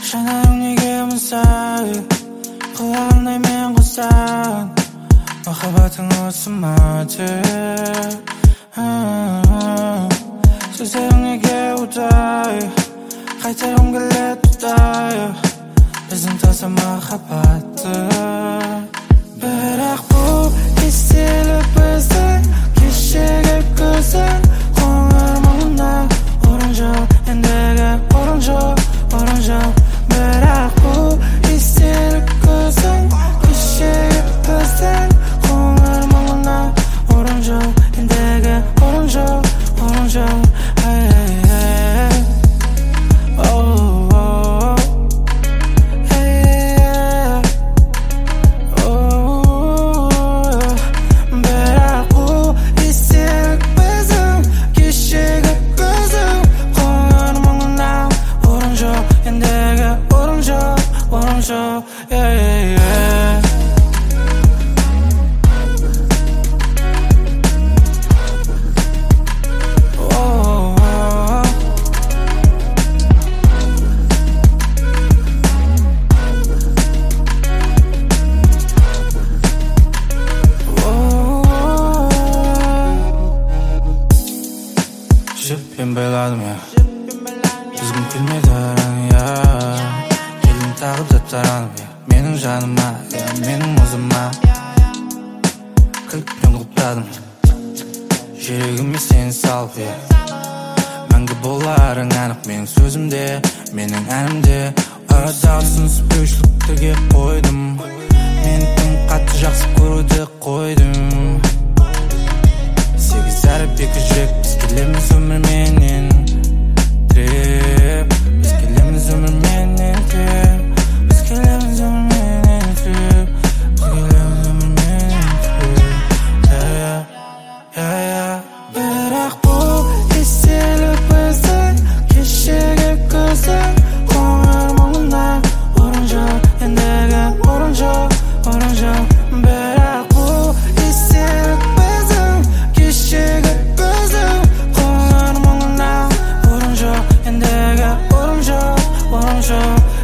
жанарың неге мұнсай құлағымдай мен қоссаң махаббатың осы ма деп сөздерің неге удай қайтарғым келеді удай біздің таза махаббатты бірақ бұл естелік біздің кешегі күзің қоңыр мұңына орын жоқ ендігі орын жоқ бірақ бұл естелік күзің кешегі біздің қоңыр мұңына орын жоқ ендігі орын жоқ Жіппен байладым, үзгім келмеді келдім тағы да таранып менің жаныма, менің мұзыма кілтпен құлыптадым жүрегіме сені салып мәңгі боларың анық менің сөзімде, менің әнімде арадағы түсініспеушіліктерге қойдым мені тым қатты жақсы көруді қойдым сегіз әріп екі жүрек біз келеміз өмірменен тіреп біз келеміз өмірменен тіреп біз келеміз өмірменен тіреп біз келеміз өмірменен тіреп бірақ бұл естелік біздің кешегі күзің қоңыр мұңына орын жоқ ендігі орын жоқ бірақ бұл естелік біздің кешегі күзің қоңыр мұңына орын жоқ ендігі орын жоқ